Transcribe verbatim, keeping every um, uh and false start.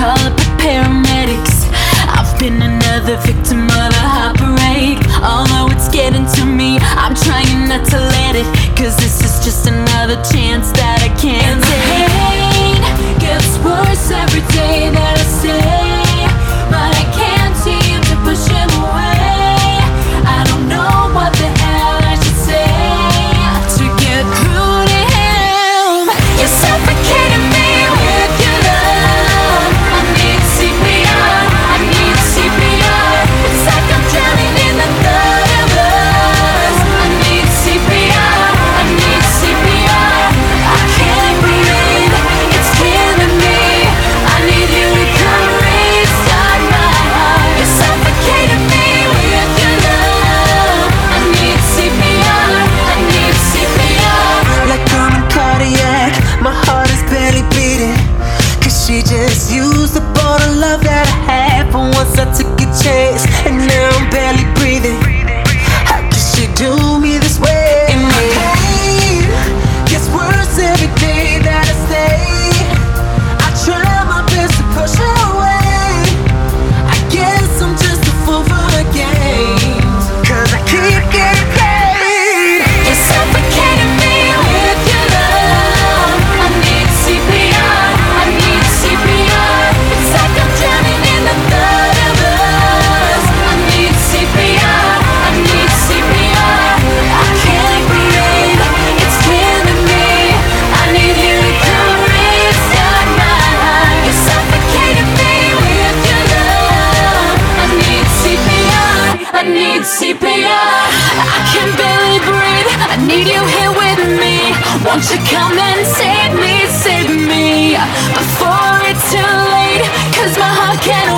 call up the paramedics. I've been another victim of a heartbreak. Although it's getting to me, I'm trying not to let it, cause this is just another chance that I can't take. And the pain gets worse every day that I stay, but I can't seem to push him away. I don't know what the hell I should say to get through to him. You're suffocating me with your love. I need C P R, I need C P R. It's like I'm drowning in the thought of us. I need C P R, I need C P R. I can't breathe, it's killing me. I need you to come restart my heart. You're suffocating me with your love. I need C P R, I need C P R. Like I'm in cardiac, my heart is barely beating, cause she just used up all the love that I had. But once I took a chance, and now I'm barely breathing. How could she do me this way? And my pain gets worse every day that I stay. I try my best to push her away. I guess I'm just a fool for the games, cause I keep getting paid. You're suffocating me with your love. I need C P R, I need C P R. It's like I'm drowning in the thought of us. I need C P R, I need C P R. I can't breathe, it's killing me. I need you to come restart my heart. You're suffocating me with your love. I need C P R, I need C P R. I can barely breathe, I need you here with me. Won't you come and save me, save me before it's too late, cause my heart can't